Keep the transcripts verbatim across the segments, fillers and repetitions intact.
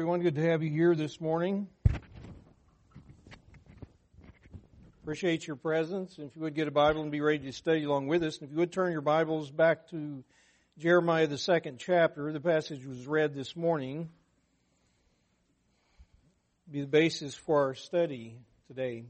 everyone. Good to have you here this morning. Appreciate your presence. And if you would get a Bible and be ready to study along with us. And if you would turn your Bibles back to Jeremiah, the second chapter. The passage was read this morning. It'll be the basis for our study today.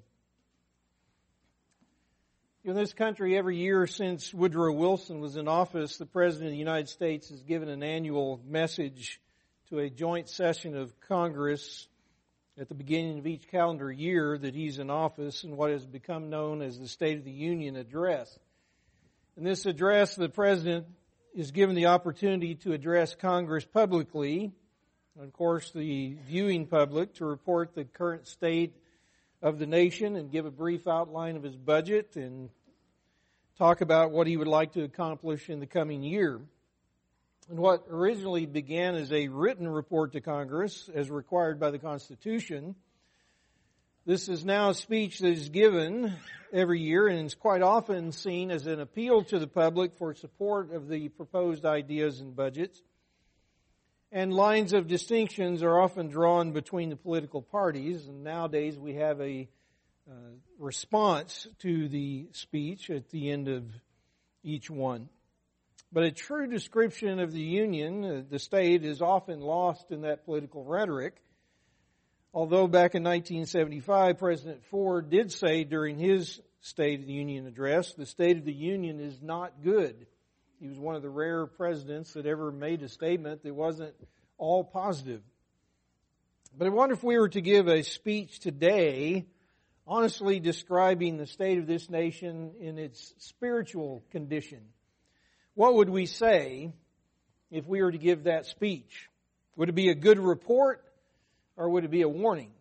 In this country, every year since Woodrow Wilson was in office, the President of the United States has given an annual message to a joint session of Congress at the beginning of each calendar year that he's in office, in what has become known as the State of the Union Address. In this address, the President is given the opportunity to address Congress publicly, and of course the viewing public, to report the current state of the nation and give a brief outline of his budget and talk about what he would like to accomplish in the coming year. And what originally began as a written report to Congress, as required by the Constitution, this is now a speech that is given every year and is quite often seen as an appeal to the public for support of the proposed ideas and budgets. And lines of distinctions are often drawn between the political parties, and nowadays we have a uh, response to the speech at the end of each one. But a true description of the Union, uh, the state, is often lost in that political rhetoric. Although back in nineteen seventy-five, President Ford did say during his State of the Union address, the State of the Union is not good. He was one of the rare presidents that ever made a statement that wasn't all positive. But I wonder if we were to give a speech today, honestly describing the state of this nation in its spiritual condition, what would we say if we were to give that speech? Would it be a good report, or would it be a warning?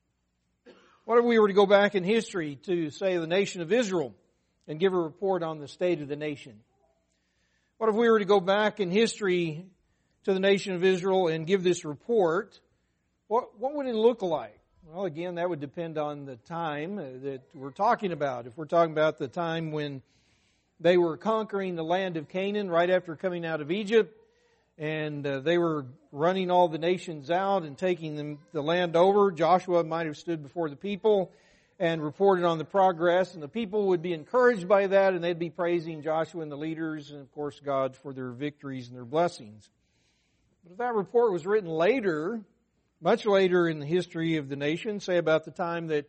What if we were to go back in history to, say, the nation of Israel and give a report on the state of the nation? What if we were to go back in history to the nation of Israel and give this report? What, what would it look like? Well, again, that would depend on the time that we're talking about. If we're talking about the time when they were conquering the land of Canaan right after coming out of Egypt, and uh, they were running all the nations out and taking them, the land over, Joshua might have stood before the people and reported on the progress, and the people would be encouraged by that, and they'd be praising Joshua and the leaders, and of course God, for their victories and their blessings. But if that report was written later, much later in the history of the nation, say about the time that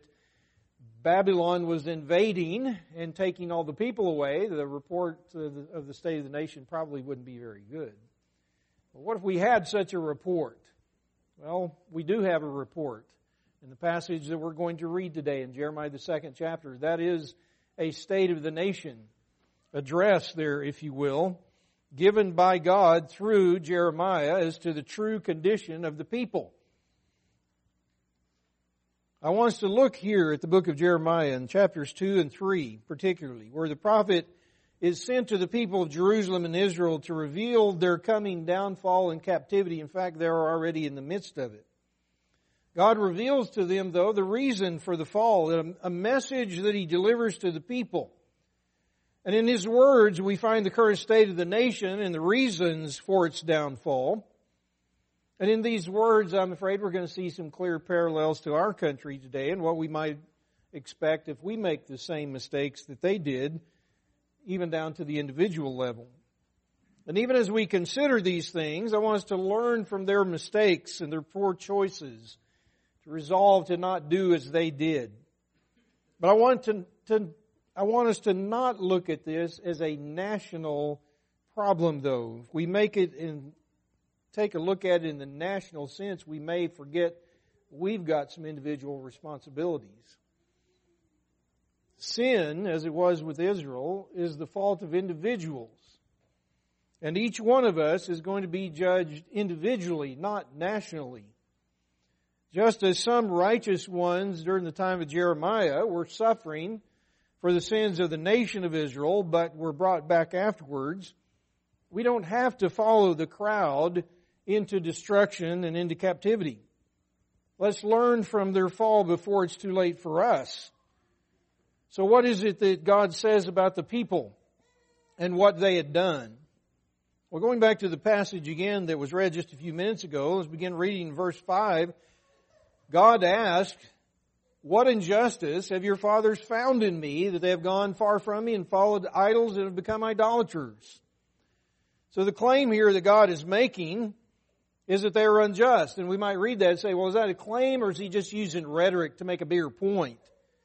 Babylon was invading and taking all the people away, the report of the, of the state of the nation probably wouldn't be very good. But what if we had such a report? Well, we do have a report. In the passage that we're going to read today in Jeremiah, the second chapter, that is a state of the nation address there, if you will, given by God through Jeremiah as to the true condition of the people. I want us to look here at the book of Jeremiah in chapters two and three particularly, where the prophet is sent to the people of Jerusalem and Israel to reveal their coming downfall and captivity. In fact, they're already in the midst of it. God reveals to them, though, the reason for the fall, a message that He delivers to the people. And in His words, we find the current state of the nation and the reasons for its downfall. And in these words, I'm afraid we're going to see some clear parallels to our country today and what we might expect if we make the same mistakes that they did, even down to the individual level. And even as we consider these things, I want us to learn from their mistakes and their poor choices, to resolve to not do as they did. But I want to, to I want us to not look at this as a national problem, though. If we make it in, take a look at it in the national sense, we may forget we've got some individual responsibilities. Sin, as it was with Israel, is the fault of individuals. And each one of us is going to be judged individually, not nationally. Just as some righteous ones during the time of Jeremiah were suffering for the sins of the nation of Israel, but were brought back afterwards, we don't have to follow the crowd into destruction and into captivity. Let's learn from their fall before it's too late for us. So what is it that God says about the people and what they had done? Well, going back to the passage again that was read just a few minutes ago, let's begin reading verse five. God asked, "What injustice have your fathers found in me, that they have gone far from me and followed idols and have become idolaters?" So the claim here that God is making is that they are unjust. And we might read that and say, well, is that a claim, or is he just using rhetoric to make a bigger point?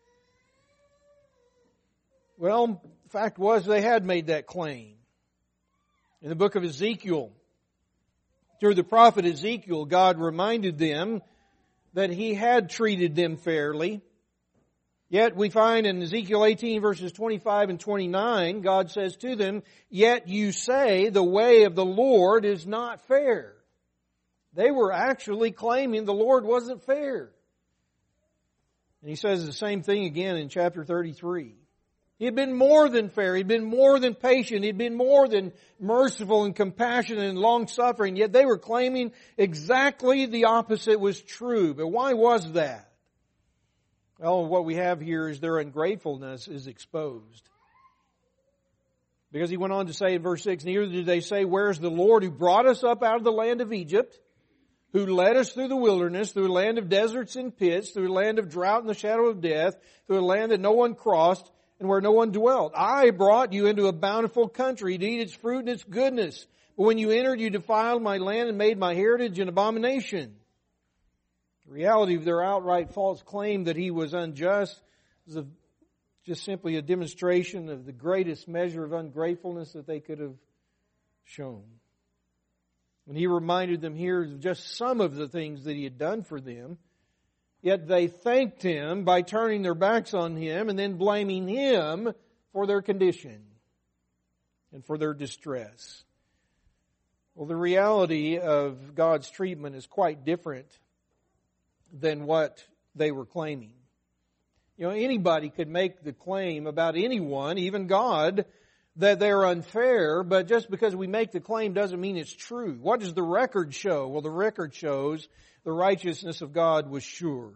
Well, the fact was they had made that claim. In the book of Ezekiel, through the prophet Ezekiel, God reminded them that he had treated them fairly. Yet we find in Ezekiel eighteen verses twenty-five and twenty-nine, God says to them, "Yet you say the way of the Lord is not fair." They were actually claiming the Lord wasn't fair. And he says the same thing again in chapter thirty-three. He had been more than fair. He'd been more than patient. He'd been more than merciful and compassionate and long-suffering. Yet they were claiming exactly the opposite was true. But why was that? Well, what we have here is their ungratefulness is exposed. Because he went on to say in verse six, "Neither did they say, 'Where is the Lord who brought us up out of the land of Egypt, who led us through the wilderness, through a land of deserts and pits, through a land of drought and the shadow of death, through a land that no one crossed, and where no one dwelt. I brought you into a bountiful country to eat its fruit and its goodness. But when you entered, you defiled my land and made my heritage an abomination.'" The reality of their outright false claim that he was unjust is a, just simply a demonstration of the greatest measure of ungratefulness that they could have shown. And he reminded them here of just some of the things that he had done for them. Yet they thanked him by turning their backs on him and then blaming him for their condition and for their distress. Well, the reality of God's treatment is quite different than what they were claiming. You know, anybody could make the claim about anyone, even God, that they're unfair, but just because we make the claim doesn't mean it's true. What does the record show? Well, the record shows the righteousness of God was sure.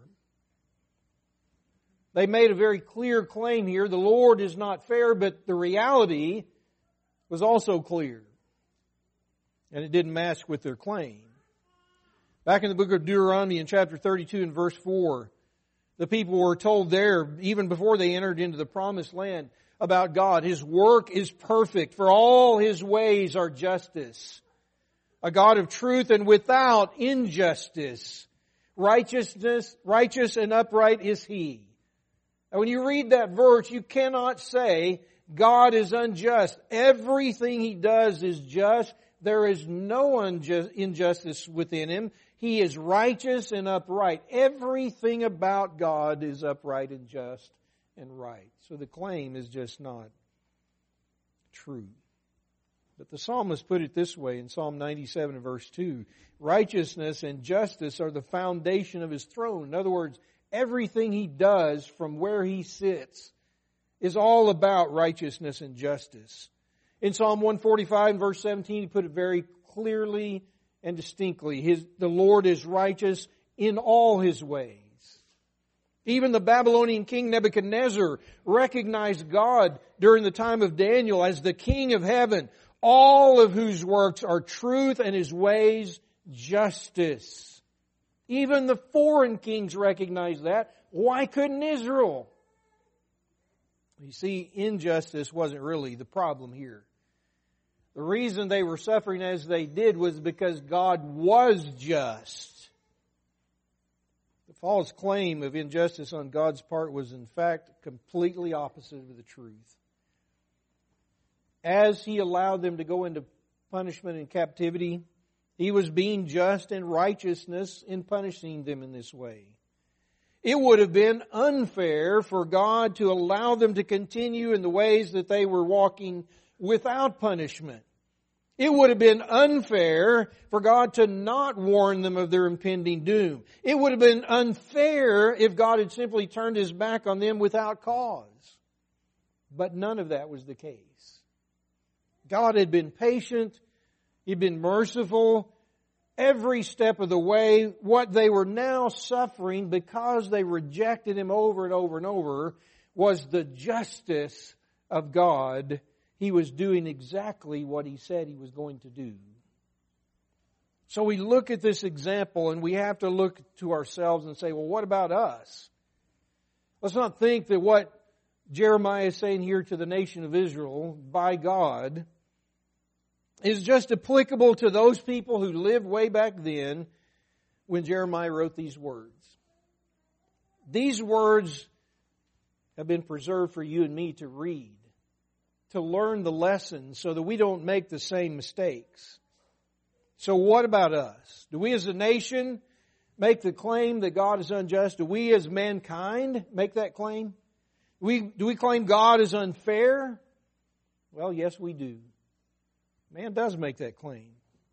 They made a very clear claim here. The Lord is not fair, but the reality was also clear. And it didn't match with their claim. Back in the book of Deuteronomy in chapter thirty-two and verse four, the people were told there, even before they entered into the promised land, about God. His work is perfect, for all His ways are justice. A God of truth and without injustice. Righteousness, righteous and upright is He. And when you read that verse, you cannot say God is unjust. Everything He does is just. There is no unjust, injustice within Him. He is righteous and upright. Everything about God is upright and just and right. So the claim is just not true. But the psalmist put it this way in Psalm ninety-seven and verse two. Righteousness and justice are the foundation of His throne. In other words, everything He does from where He sits is all about righteousness and justice. In Psalm one forty-five and verse seventeen, he put it very clearly and distinctly. His, the Lord is righteous in all His ways. Even the Babylonian king Nebuchadnezzar recognized God during the time of Daniel as the King of heaven, all of whose works are truth and His ways justice. Even the foreign kings recognized that. Why couldn't Israel? You see, injustice wasn't really the problem here. The reason they were suffering as they did was because God was just. The false claim of injustice on God's part was in fact completely opposite of the truth. As He allowed them to go into punishment and captivity, He was being just and righteousness in punishing them in this way. It would have been unfair for God to allow them to continue in the ways that they were walking without punishment. It would have been unfair for God to not warn them of their impending doom. It would have been unfair if God had simply turned His back on them without cause. But none of that was the case. God had been patient. He'd been merciful. Every step of the way, what they were now suffering because they rejected Him over and over and over was the justice of God he was doing exactly what he said he was going to do. So we look at this example and we have to look to ourselves and say, well, what about us? Let's not think that what Jeremiah is saying here to the nation of Israel by God is just applicable to those people who lived way back then when Jeremiah wrote these words. These words have been preserved for you and me to read, to learn the lessons so that we don't make the same mistakes. So what about us? Do we as a nation make the claim that God is unjust? Do we as mankind make that claim? Do we, do we claim God is unfair? Well, yes, we do. Man does make that claim.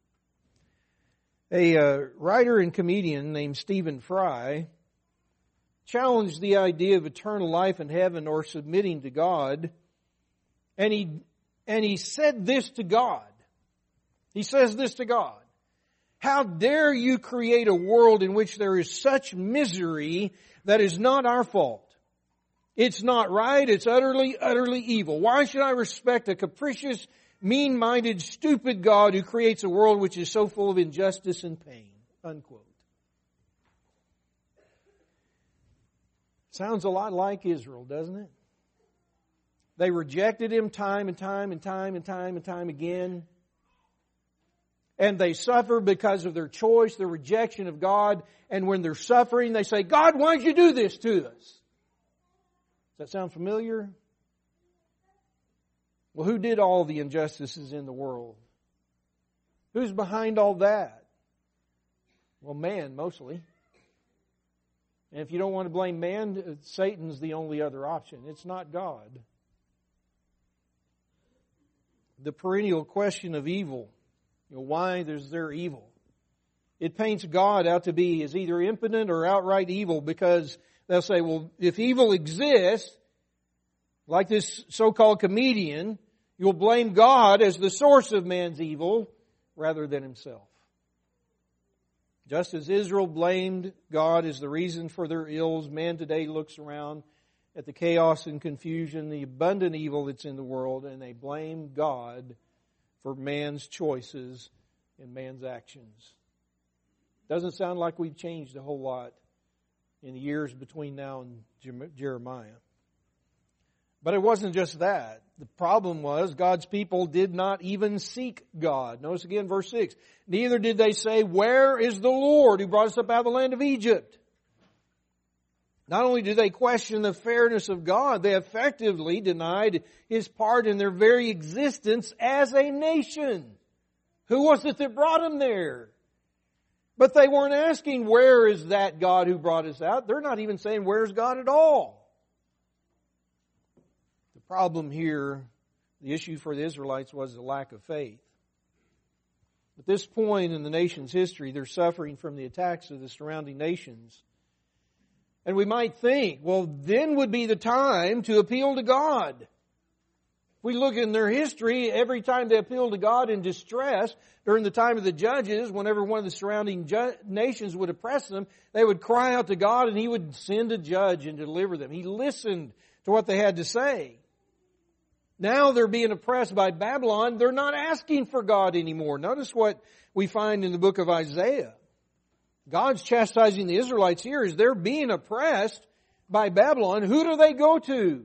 A uh, writer and comedian named Stephen Fry challenged the idea of eternal life in heaven or submitting to God. And he, and he said this to God. He says this to God. How dare you create a world in which there is such misery that is not our fault? It's not right. It's utterly, utterly evil. Why should I respect a capricious, mean-minded, stupid God who creates a world which is so full of injustice and pain? Unquote. Sounds a lot like Israel, doesn't it? They rejected Him time and time and time and time and time again. And they suffer because of their choice, their rejection of God. And when they're suffering, they say, God, why did you do this to us? Does that sound familiar? Well, who did all the injustices in the world? Who's behind all that? Well, man, mostly. And if you don't want to blame man, Satan's the only other option. It's not God. The perennial question of evil. You know, why is there evil? It paints God out to be as either impotent or outright evil, because they'll say, well, if evil exists, like this so-called comedian, you'll blame God as the source of man's evil rather than himself. Just as Israel blamed God as the reason for their ills, man today looks around at the chaos and confusion, the abundant evil that's in the world, and they blame God for man's choices and man's actions. Doesn't sound like we've changed a whole lot in the years between now and Jeremiah. But it wasn't just that. The problem was God's people did not even seek God. Notice again verse six. Neither did they say, where is the Lord who brought us up out of the land of Egypt? Not only did they question the fairness of God, they effectively denied His part in their very existence as a nation. Who was it that brought them there? But they weren't asking, where is that God who brought us out? They're not even saying, where's God at all? The problem here, the issue for the Israelites was the lack of faith. At this point in the nation's history, they're suffering from the attacks of the surrounding nations. And we might think, well, then would be the time to appeal to God. If we look in their history, every time they appealed to God in distress, during the time of the judges, whenever one of the surrounding ju- nations would oppress them, they would cry out to God and He would send a judge and deliver them. He listened to what they had to say. Now they're being oppressed by Babylon. They're not asking for God anymore. Notice what we find in the book of Isaiah. God's chastising the Israelites here as they're being oppressed by Babylon. Who do they go to?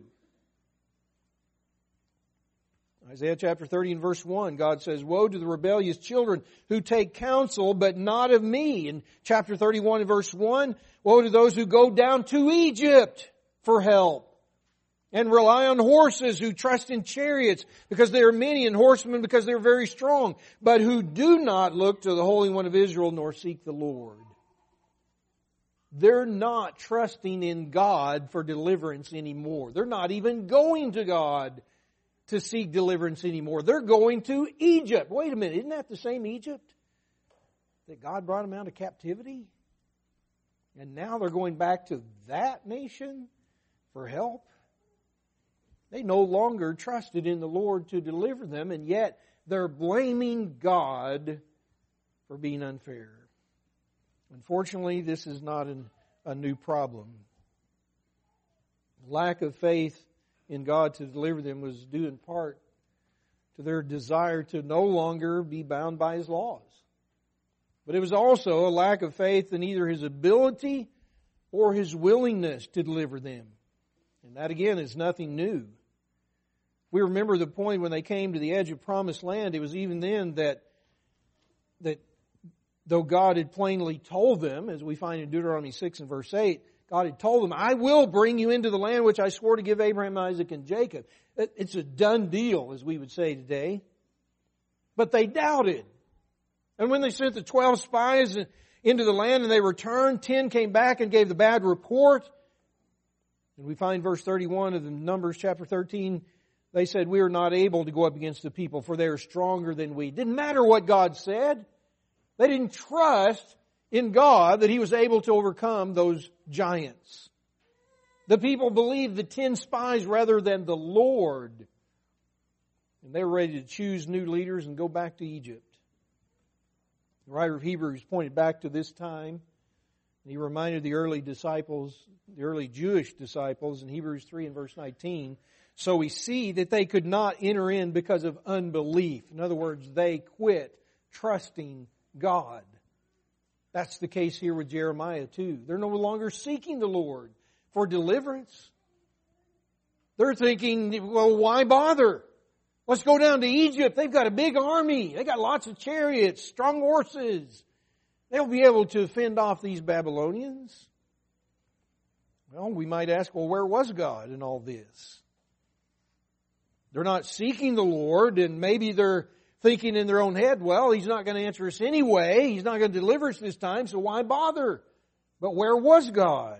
Isaiah chapter thirty and verse one, God says, woe to the rebellious children who take counsel, but not of me. In chapter thirty-one and verse one, woe to those who go down to Egypt for help and rely on horses, who trust in chariots because they are many, and horsemen because they are very strong, but who do not look to the Holy One of Israel nor seek the Lord. They're not trusting in God for deliverance anymore. They're not even going to God to seek deliverance anymore. They're going to Egypt. Wait a minute, isn't that the same Egypt that God brought them out of captivity? And now they're going back to that nation for help? They no longer trusted in the Lord to deliver them, and yet they're blaming God for being unfair. Unfortunately, this is not an, a new problem. Lack of faith in God to deliver them was due in part to their desire to no longer be bound by His laws. But it was also a lack of faith in either His ability or His willingness to deliver them. And that again is nothing new. We remember the point when they came to the edge of Promised Land, it was even then that, that though God had plainly told them, as we find in Deuteronomy six and verse eight, God had told them, I will bring you into the land which I swore to give Abraham, Isaac, and Jacob. It's a done deal, as we would say today. But they doubted. And when they sent the twelve spies into the land and they returned, ten came back and gave the bad report. And we find verse thirty-one of the Numbers chapter thirteen, they said, we are not able to go up against the people, for they are stronger than we. Didn't matter what God said. They didn't trust in God that He was able to overcome those giants. The people believed the ten spies rather than the Lord. And they were ready to choose new leaders and go back to Egypt. The writer of Hebrews pointed back to this time. And he reminded the early disciples, the early Jewish disciples in Hebrews three and verse nineteen, so we see that they could not enter in because of unbelief. In other words, they quit trusting God. That's the case here with Jeremiah too. They're no longer seeking the Lord for deliverance. They're thinking, well, why bother? Let's go down to Egypt. They've got a big army. They got lots of chariots, strong horses. They'll be able to fend off these Babylonians. Well, we might ask, well, where was God in all this? They're not seeking the Lord, and maybe they're thinking in their own head, well, He's not going to answer us anyway. He's not going to deliver us this time, so why bother? But where was God?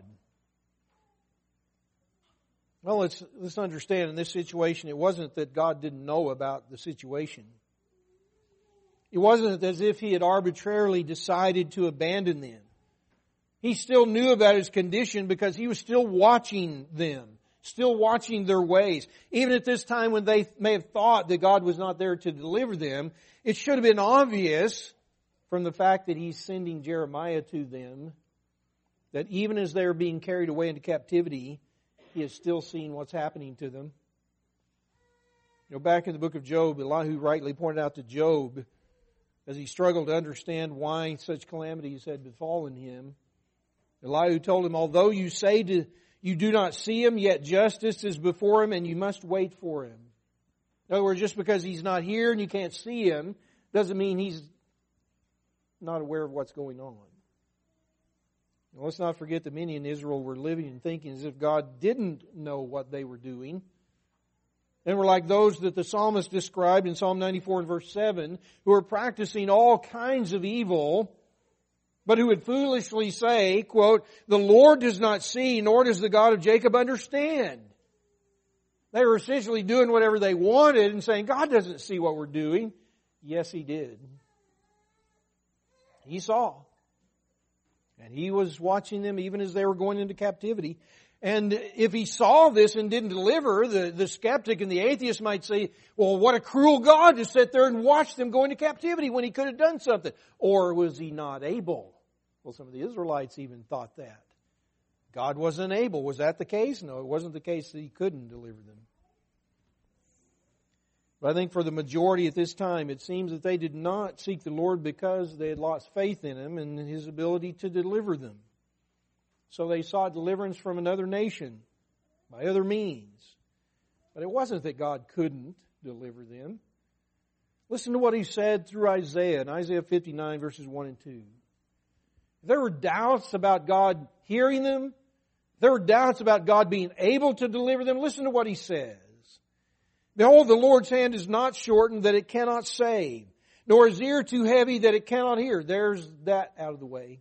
Well, let's, let's understand in this situation, it wasn't that God didn't know about the situation. It wasn't as if He had arbitrarily decided to abandon them. He still knew about His condition because He was still watching them, still watching their ways. Even at this time when they may have thought that God was not there to deliver them, it should have been obvious from the fact that He's sending Jeremiah to them that even as they are being carried away into captivity, He is still seeing what's happening to them. You know, back in the book of Job, Elihu rightly pointed out to Job, as he struggled to understand why such calamities had befallen him, Elihu told him, although you say to, you do not see Him, yet justice is before Him and you must wait for Him. In other words, just because He's not here and you can't see Him, doesn't mean He's not aware of what's going on. Now, let's not forget that many in Israel were living and thinking as if God didn't know what they were doing. And were like those that the psalmist described in Psalm ninety-four and verse seven, who are practicing all kinds of evil, but who would foolishly say, quote, the Lord does not see, nor does the God of Jacob understand. They were essentially doing whatever they wanted and saying, God doesn't see what we're doing. Yes, He did. He saw. And He was watching them even as they were going into captivity. And if He saw this and didn't deliver, the, the skeptic and the atheist might say, well, what a cruel God to sit there and watch them go into captivity when He could have done something. Or was He not able? Well, some of the Israelites even thought that. God wasn't able. Was that the case? No, it wasn't the case that He couldn't deliver them. But I think for the majority at this time, it seems that they did not seek the Lord because they had lost faith in Him and His ability to deliver them. So they sought deliverance from another nation by other means. But it wasn't that God couldn't deliver them. Listen to what He said through Isaiah in Isaiah fifty-nine verses one and two. If there were doubts about God hearing them, if there were doubts about God being able to deliver them, listen to what He says. Behold, the Lord's hand is not shortened that it cannot save, nor His ear too heavy that it cannot hear. There's that out of the way.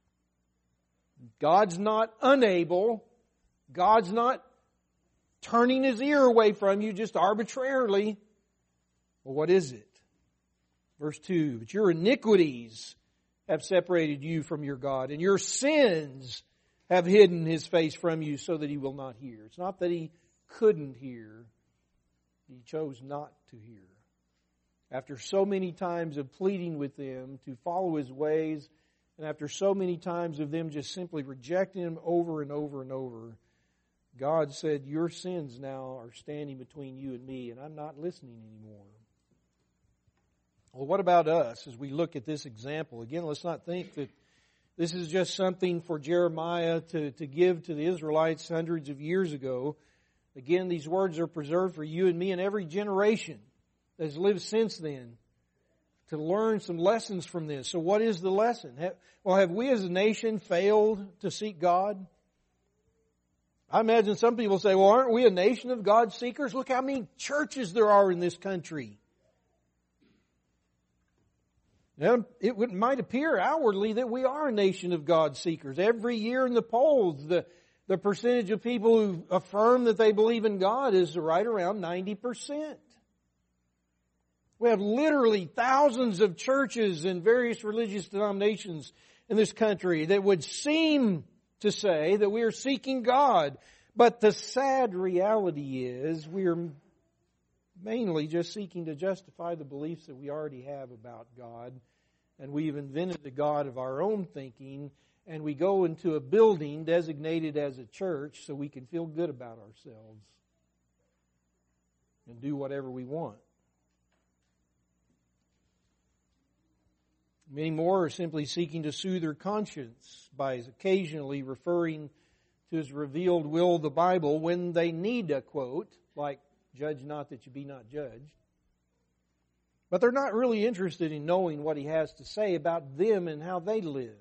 God's not unable. God's not turning His ear away from you just arbitrarily. Well, what is it? Verse two, but your iniquities have separated you from your God, and your sins have hidden His face from you so that He will not hear. It's not that He couldn't hear. He chose not to hear. After so many times of pleading with them to follow His ways, and after so many times of them just simply rejecting Him over and over and over, God said, your sins now are standing between you and me, and I'm not listening anymore. Well, what about us as we look at this example? Again, let's not think that this is just something for Jeremiah to, to give to the Israelites hundreds of years ago. Again, these words are preserved for you and me and every generation that has lived since then to learn some lessons from this. So what is the lesson? Have, well, have we as a nation failed to seek God? I imagine some people say, well, aren't we a nation of God seekers? Look how many churches there are in this country. Now, it would, might appear outwardly that we are a nation of God seekers. Every year in the polls, the, the percentage of people who affirm that they believe in God is right around ninety percent. We have literally thousands of churches and various religious denominations in this country that would seem to say that we are seeking God. But the sad reality is we are mainly just seeking to justify the beliefs that we already have about God. And we've invented a God of our own thinking. And we go into a building designated as a church so we can feel good about ourselves and do whatever we want. Many more are simply seeking to soothe their conscience by occasionally referring to His revealed will, the Bible, when they need a quote, like, judge not that you be not judged. But they're not really interested in knowing what He has to say about them and how they live.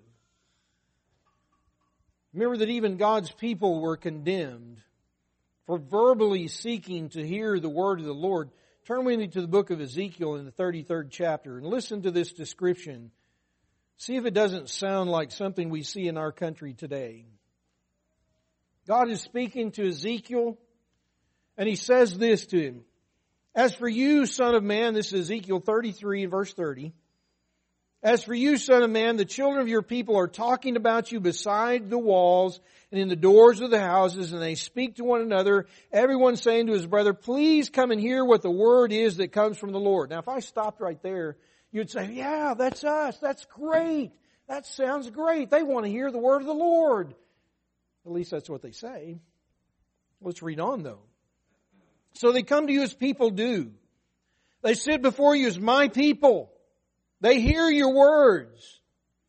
Remember that even God's people were condemned for verbally seeking to hear the word of the Lord. Turn with me to the book of Ezekiel in the thirty-third chapter and listen to this description. See if it doesn't sound like something we see in our country today. God is speaking to Ezekiel, and He says this to him. As for you, son of man, this is Ezekiel thirty-three and verse thirty. As for you, son of man, the children of your people are talking about you beside the walls and in the doors of the houses, and they speak to one another, everyone saying to his brother, please come and hear what the word is that comes from the Lord. Now, if I stopped right there, you'd say, yeah, that's us. That's great. That sounds great. They want to hear the word of the Lord. At least that's what they say. Let's read on, though. So they come to you as people do. They sit before you as my people. They hear your words,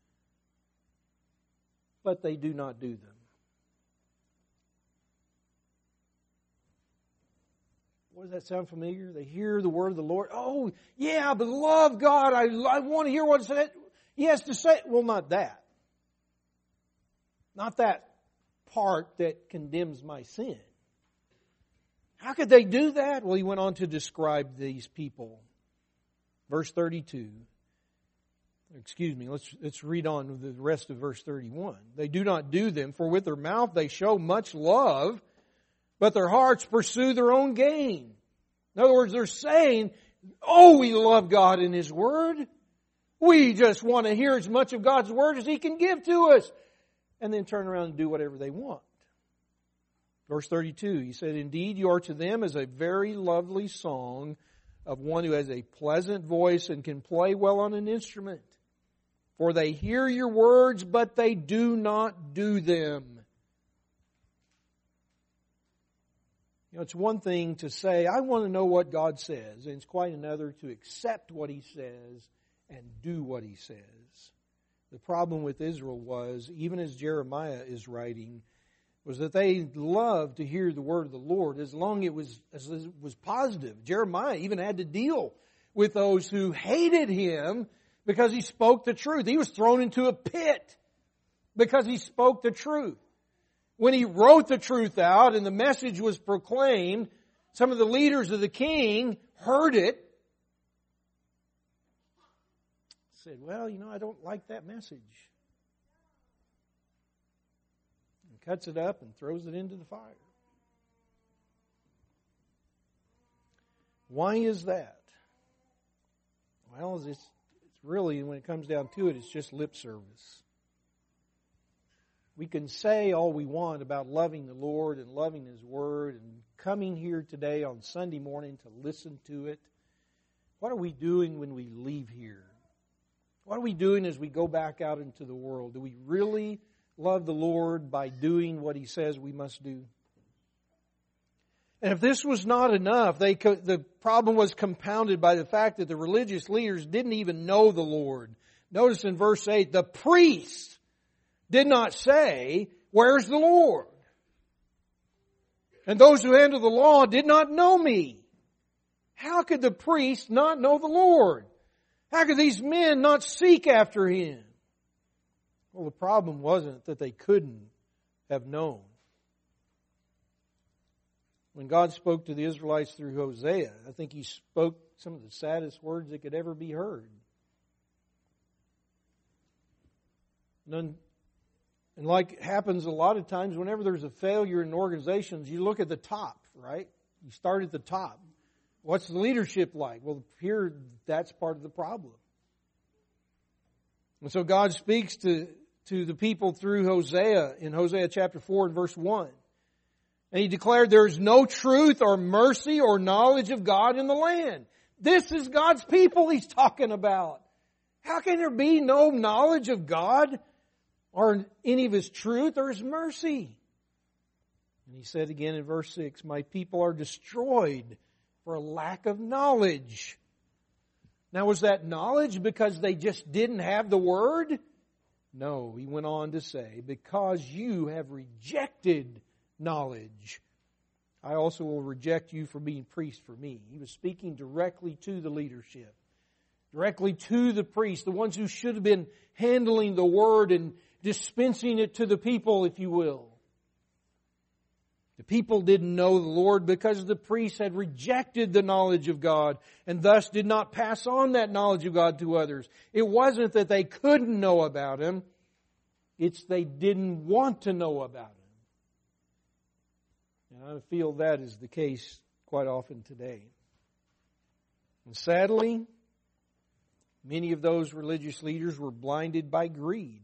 but they do not do them. Does that sound familiar? They hear the word of the Lord. Oh, yeah, but love God. I, I want to hear what He has to say. Well, not that. Not that part that condemns my sin. How could they do that? Well, He went on to describe these people. Verse thirty-two. Excuse me, let's, let's read on with the rest of verse thirty-one. They do not do them, for with their mouth they show much love, but their hearts pursue their own gain. In other words, they're saying, oh, we love God and His Word. We just want to hear as much of God's Word as He can give to us. And then turn around and do whatever they want. Verse thirty-two, He said, indeed, you are to them as a very lovely song of one who has a pleasant voice and can play well on an instrument. For they hear your words, but they do not do them. You know, it's one thing to say, I want to know what God says, and it's quite another to accept what He says and do what He says. The problem with Israel was, even as Jeremiah is writing, was that they loved to hear the word of the Lord as long it was as it was positive. Jeremiah even had to deal with those who hated him because he spoke the truth. He was thrown into a pit because he spoke the truth. When he wrote the truth out and the message was proclaimed, some of the leaders of the king heard it. Said, well, you know, I don't like that message. And cuts it up and throws it into the fire. Why is that? Well, it's, it's really, when it comes down to it, it's just lip service. We can say all we want about loving the Lord and loving His Word and coming here today on Sunday morning to listen to it. What are we doing when we leave here? What are we doing as we go back out into the world? Do we really love the Lord by doing what He says we must do? And if this was not enough, they co- the problem was compounded by the fact that the religious leaders didn't even know the Lord. Notice in verse eight, the priests did not say, "Where's the Lord?" And those who handle the law did not know me. How could the priests not know the Lord? How could these men not seek after Him? Well, the problem wasn't that they couldn't have known. When God spoke to the Israelites through Hosea, I think He spoke some of the saddest words that could ever be heard. None, and like happens a lot of times, whenever there's a failure in organizations, you look at the top, right? You start at the top. What's the leadership like? Well, here, that's part of the problem. And so God speaks to, to the people through Hosea in Hosea chapter four and verse one. And He declared there is no truth or mercy or knowledge of God in the land. This is God's people He's talking about. How can there be no knowledge of God or any of His truth or His mercy? And He said again in verse six, my people are destroyed for a lack of knowledge. Now, was that knowledge because they just didn't have the Word? No, He went on to say, because you have rejected knowledge, I also will reject you from being priest for me. He was speaking directly to the leadership, directly to the priests, the ones who should have been handling the Word and dispensing it to the people, if you will. The people didn't know the Lord because the priests had rejected the knowledge of God and thus did not pass on that knowledge of God to others. It wasn't that they couldn't know about Him. It's they didn't want to know about Him. And I feel that is the case quite often today. And sadly, many of those religious leaders were blinded by greed.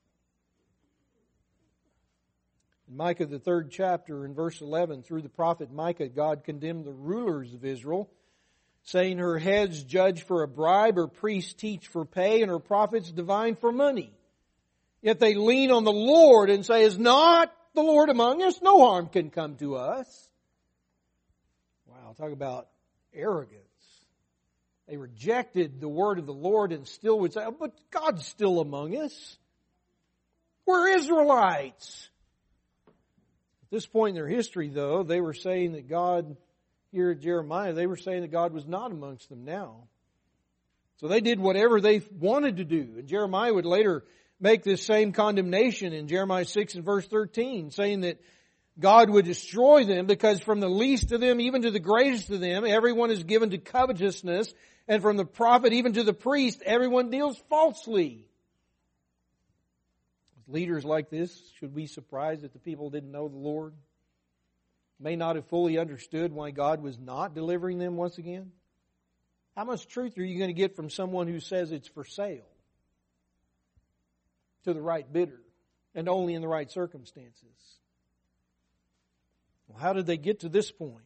In Micah, the third chapter, in verse eleven, through the prophet Micah, God condemned the rulers of Israel, saying, her heads judge for a bribe, her priests teach for pay, and her prophets divine for money. Yet they lean on the Lord and say, is not the Lord among us? No harm can come to us. Wow, talk about arrogance. They rejected the word of the Lord and still would say, oh, but God's still among us. We're Israelites. At this point in their history, though, they were saying that God, here at Jeremiah, they were saying that God was not amongst them now. So they did whatever they wanted to do. And Jeremiah would later make this same condemnation in Jeremiah six and verse thirteen, saying that God would destroy them because from the least of them even to the greatest of them, everyone is given to covetousness. And from the prophet even to the priest, everyone deals falsely. Leaders like this, should we be surprised that the people didn't know the Lord? May not have fully understood why God was not delivering them once again? How much truth are you going to get from someone who says it's for sale to the right bidder and only in the right circumstances? Well, how did they get to this point?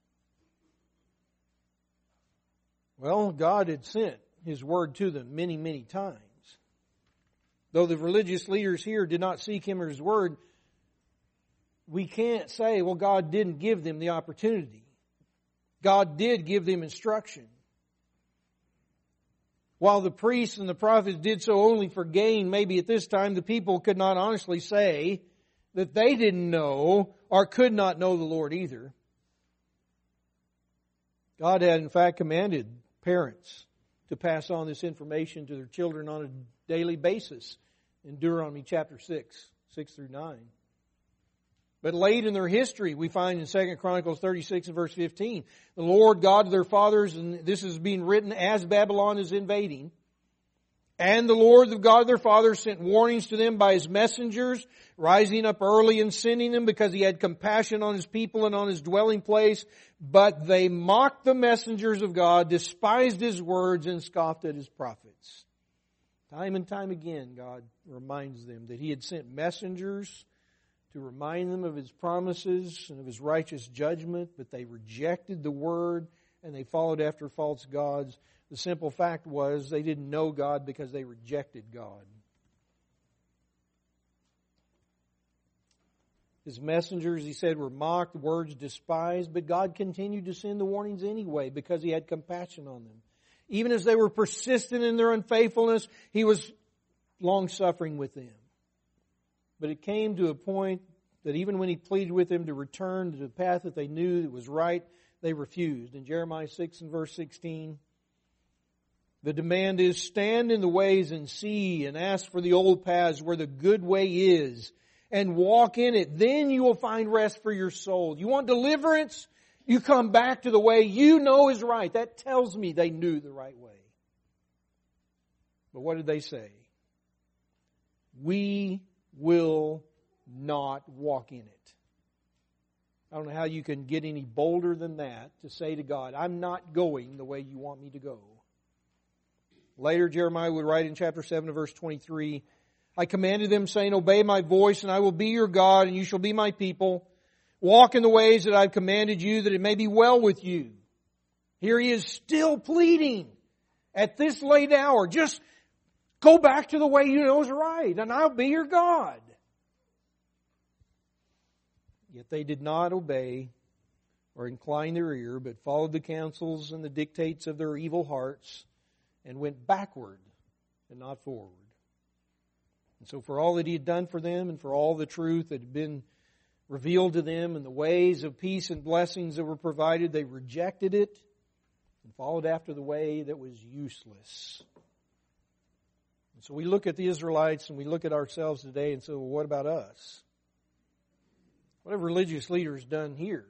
Well, God had sent His word to them many, many times. Though the religious leaders here did not seek Him or His word, we can't say, well, God didn't give them the opportunity. God did give them instruction. While the priests and the prophets did so only for gain, maybe at this time the people could not honestly say that they didn't know or could not know the Lord either. God had in fact commanded parents to pass on this information to their children on a daily basis in Deuteronomy chapter six, six through nine. But late in their history, we find in Second Chronicles thirty-six and verse fifteen, the Lord God of their fathers, and this is being written as Babylon is invading, and the Lord the God of their fathers sent warnings to them by His messengers, rising up early and sending them because He had compassion on His people and on His dwelling place. But they mocked the messengers of God, despised His words, and scoffed at His prophets. Time and time again, God reminds them that He had sent messengers to remind them of His promises and of His righteous judgment, but they rejected the Word and they followed after false gods. The simple fact was they didn't know God because they rejected God. His messengers, he said, were mocked, words despised, but God continued to send the warnings anyway because He had compassion on them. Even as they were persistent in their unfaithfulness, He was long-suffering with them. But it came to a point that even when He pleaded with them to return to the path that they knew that was right, they refused. In Jeremiah six and verse sixteen, the demand is, stand in the ways and see and ask for the old paths where the good way is and walk in it. Then you will find rest for your soul. You want deliverance? You come back to the way you know is right. That tells me they knew the right way. But what did they say? We will not walk in it. I don't know how you can get any bolder than that to say to God, I'm not going the way you want me to go. Later, Jeremiah would write in chapter seven verse twenty-three, I commanded them, saying, obey my voice, and I will be your God, and you shall be my people. Walk in the ways that I've commanded you, that it may be well with you. Here he is still pleading at this late hour. Just go back to the way you know is right, and I'll be your God. Yet they did not obey or incline their ear, but followed the counsels and the dictates of their evil hearts, and went backward and not forward. And so for all that He had done for them, and for all the truth that had been revealed to them, and the ways of peace and blessings that were provided, they rejected it and followed after the way that was useless. And so we look at the Israelites and we look at ourselves today and say, well, what about us? What have religious leaders done here?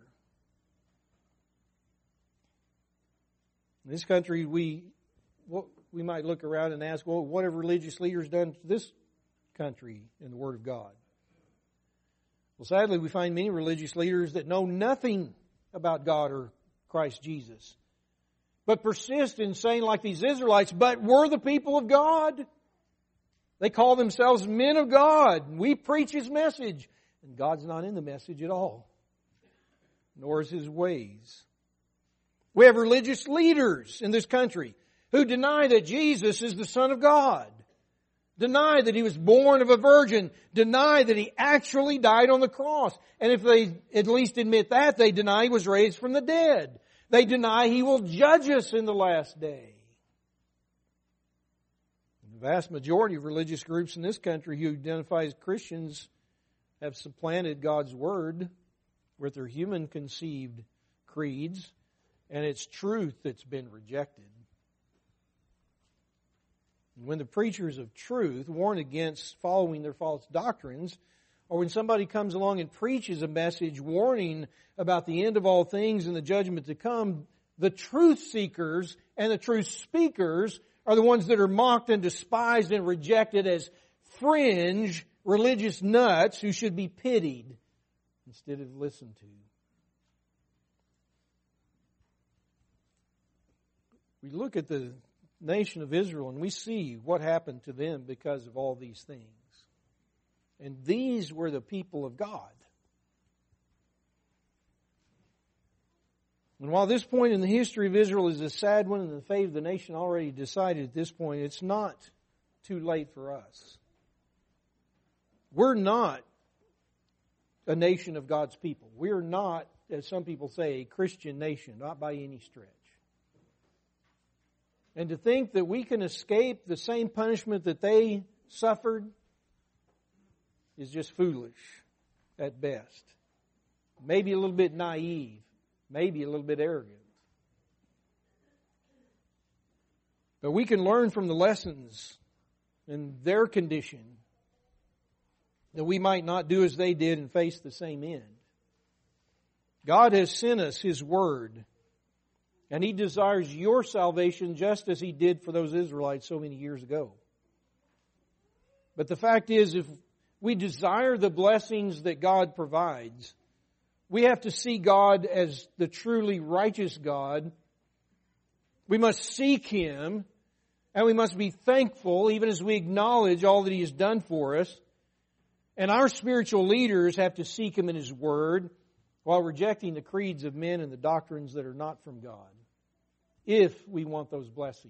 In this country, we what we might look around and ask, well, what have religious leaders done to this country in the Word of God? Well, sadly, we find many religious leaders that know nothing about God or Christ Jesus, but persist in saying, like these Israelites, but we're the people of God. They call themselves men of God. We preach His message. And God's not in the message at all, nor is His ways. We have religious leaders in this country who deny that Jesus is the Son of God, deny that He was born of a virgin, deny that He actually died on the cross. And if they at least admit that, they deny He was raised from the dead. They deny He will judge us in the last day. The vast majority of religious groups in this country who identify as Christians have supplanted God's Word with their human-conceived creeds, and it's truth that's been rejected. When the preachers of truth warn against following their false doctrines, or when somebody comes along and preaches a message warning about the end of all things and the judgment to come, the truth seekers and the truth speakers are the ones that are mocked and despised and rejected as fringe religious nuts who should be pitied instead of listened to. We look at the nation of Israel and we see what happened to them because of all these things. And these were the people of God. And while this point in the history of Israel is a sad one and the fate of the nation already decided at this point, it's not too late for us. We're not a nation of God's people. We're not, as some people say, a Christian nation, not by any stretch. And to think that we can escape the same punishment that they suffered is just foolish at best. Maybe a little bit naive. Maybe a little bit arrogant. But we can learn from the lessons in their condition that we might not do as they did and face the same end. God has sent us His Word, and He desires your salvation just as He did for those Israelites so many years ago. But the fact is, if we desire the blessings that God provides, we have to see God as the truly righteous God. We must seek Him, and we must be thankful even as we acknowledge all that He has done for us. And our spiritual leaders have to seek Him in His Word while rejecting the creeds of men and the doctrines that are not from God, if we want those blessings.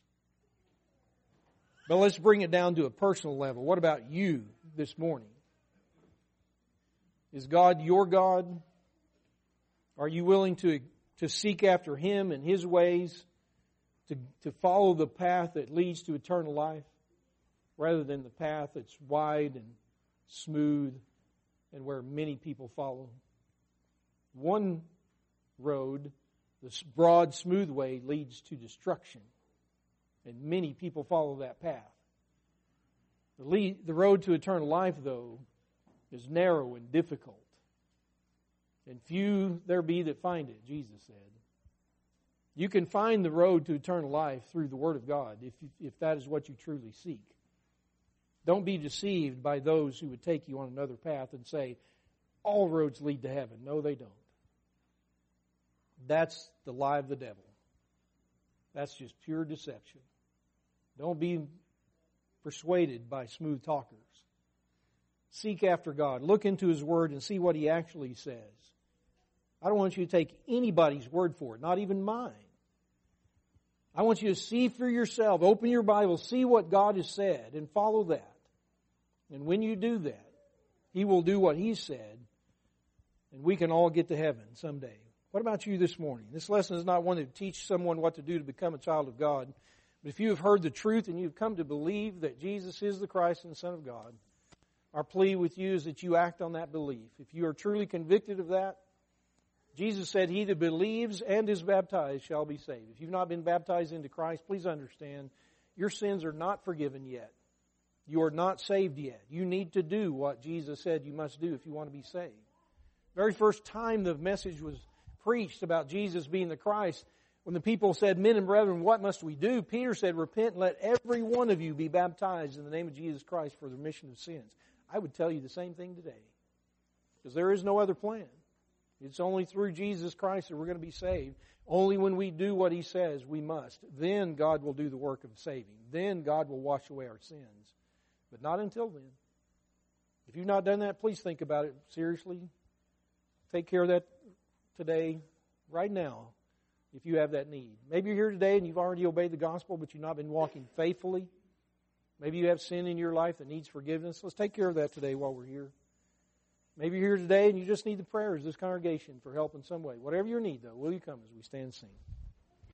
But let's bring it down to a personal level. What about you this morning? Is God your God? Are you willing to, to seek after Him and His ways, to, to follow the path that leads to eternal life, rather than the path that's wide and smooth and where many people follow? One road, the broad, smooth way, leads to destruction, and many people follow that path. The, lead, the road to eternal life, though, is narrow and difficult, and few there be that find it, Jesus said. You can find the road to eternal life through the Word of God, if, if that is what you truly seek. Don't be deceived by those who would take you on another path and say, all roads lead to heaven. No, they don't. That's the lie of the devil. That's just pure deception. Don't be persuaded by smooth talkers. Seek after God. Look into His Word and see what He actually says. I don't want you to take anybody's word for it, not even mine. I want you to see for yourself. Open your Bible, see what God has said, and follow that. And when you do that, He will do what He said, and we can all get to heaven someday. What about you this morning? This lesson is not one to teach someone what to do to become a child of God. But if you have heard the truth and you've come to believe that Jesus is the Christ and the Son of God, our plea with you is that you act on that belief. If you are truly convicted of that, Jesus said, he that believes and is baptized shall be saved. If you've not been baptized into Christ, please understand, your sins are not forgiven yet. You are not saved yet. You need to do what Jesus said you must do if you want to be saved. The very first time the message was preached about Jesus being the Christ, when the people said, men and brethren, what must we do? Peter said, repent and let every one of you be baptized in the name of Jesus Christ for the remission of sins. I would tell you the same thing today, because there is no other plan. It's only through Jesus Christ that we're going to be saved. Only when we do what He says we must. Then God will do the work of saving. Then God will wash away our sins. But not until then. If you've not done that, please think about it seriously. Take care of that today, right now, if you have that need. Maybe you're here today and you've already obeyed the gospel, but you've not been walking faithfully. Maybe you have sin in your life that needs forgiveness. Let's take care of that today while we're here. Maybe you're here today and you just need the prayers of this congregation for help in some way. Whatever your need, though, will you come as we stand and sing?